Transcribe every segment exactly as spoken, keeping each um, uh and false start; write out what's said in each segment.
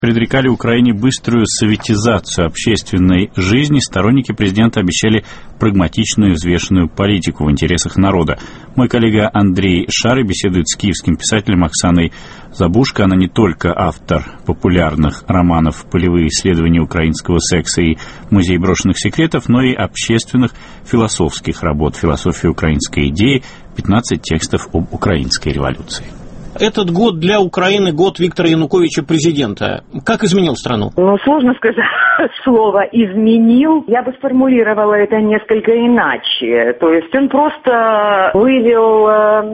предрекали Украине быструю советизацию общественной жизни, сторонники президента обещали прагматичную и взвешенную политику в интересах народа. Мой коллега Андрей Шарый беседует с киевским писателем Оксаной Забушко. Она не только автор популярных романов «Полевые исследования украинского секса» и «Музей брошенных секретов», но и общественных философских работ «Философия украинской идеи», пятнадцать текстов об украинской революции. Этот год для Украины год Виктора Януковича президента. Как изменил страну? Ну, сложно сказать слово «изменил». Я бы сформулировала это несколько иначе. То есть он просто вывел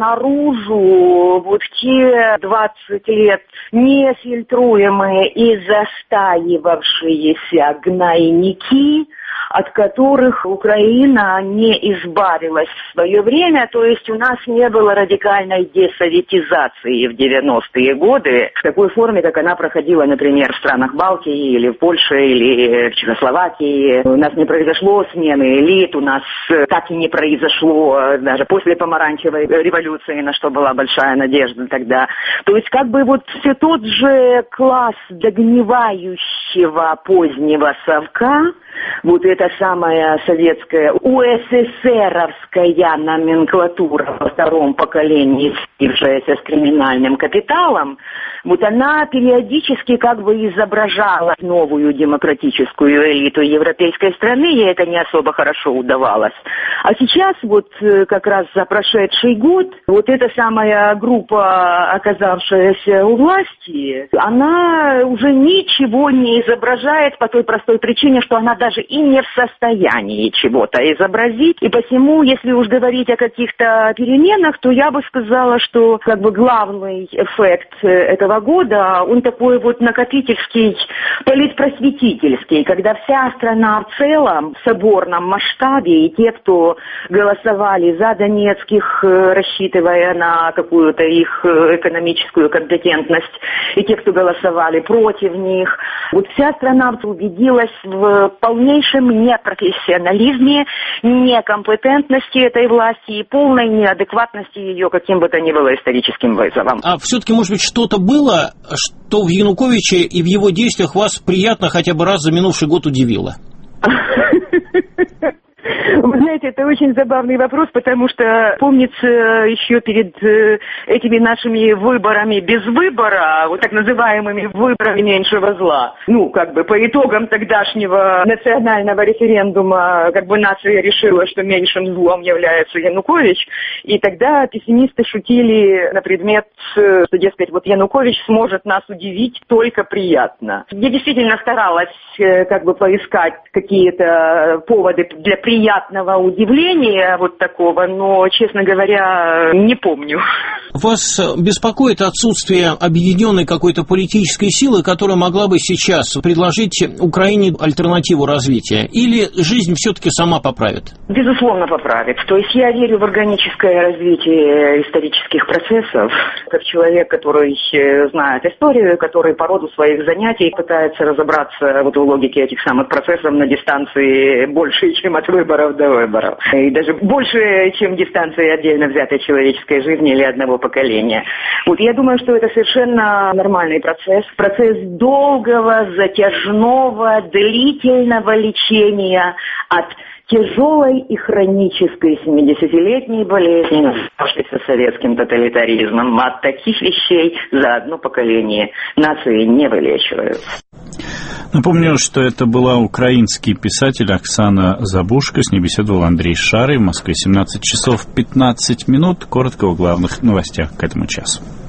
наружу вот те двадцать лет нефильтруемые и застаивавшиеся гнойники, от которых Украина не избавилась в свое время. То есть у нас не было радикальной десоветизации в девяностые годы в такой форме, как она проходила, например, в странах Балтии или в Польше или в Чехословакии. У нас не произошло смены элит, у нас так и не произошло даже после помаранчевой революции, на что была большая надежда тогда. То есть как бы вот все тот же класс догнивающего позднего совка, вот эта самая советская УССРовская номенклатура во втором поколении, слившаяся с криминальным капиталом, вот она периодически как бы изображала новую демократическую элиту европейской страны, ей это не особо хорошо удавалось. А сейчас вот как раз за прошедший год вот эта самая группа, оказавшаяся у власти, она уже ничего не изображает по той простой причине, что она даже и не в состоянии чего-то изобразить. И посему, если уж говорить о каких-то переменах, то я бы сказала, что как бы главный эффект этого года, он такой вот накопительский, политпросветительский, когда вся страна в целом, в соборном масштабе, и те, кто голосовали за донецких, рассчитывая на какую-то их экономическую компетентность, и те, кто голосовали против них, вот вся страна убедилась в полнейшем непрофессионализме, некомпетентности этой власти и полной неадекватности ее каким бы то ни было историческим вызовом. А все-таки, может быть, что-то было, что в Януковиче и в его действиях вас приятно хотя бы раз за минувший год удивило? Вы знаете, это очень забавный вопрос, потому что, помнится, еще перед этими нашими выборами без выбора, вот так называемыми выборами меньшего зла, ну, как бы по итогам тогдашнего национального референдума, как бы нация решила, что меньшим злом является Янукович, и тогда пессимисты шутили на предмет, что, дескать, вот Янукович сможет нас удивить только приятно. Я действительно старалась как бы поискать какие-то поводы для приятного удивления вот такого, но, честно говоря, не помню. Вас беспокоит отсутствие объединенной какой-то политической силы, которая могла бы сейчас предложить Украине альтернативу развития? Или жизнь все-таки сама поправит? Безусловно, поправит. То есть я верю в органическое развитие исторических процессов. Как человек, который знает историю, который по роду своих занятий пытается разобраться вот в логике этих самых процессов на дистанции больше, чем от выборов до выборов. И даже больше, чем дистанция отдельно взятой человеческой жизни или одного поколения. Вот я думаю, что это совершенно нормальный процесс. Процесс долгого, затяжного, длительного лечения от тяжелой и хронической семидесятилетней болезни, назвавшейся советским тоталитаризмом. От таких вещей за одно поколение нации не вылечивают. Напомню, что это была украинский писатель Оксана Забушко. С ней беседовал Андрей Шарый. В Москве семнадцать часов пятнадцать минут. Коротко о главных новостях к этому часу.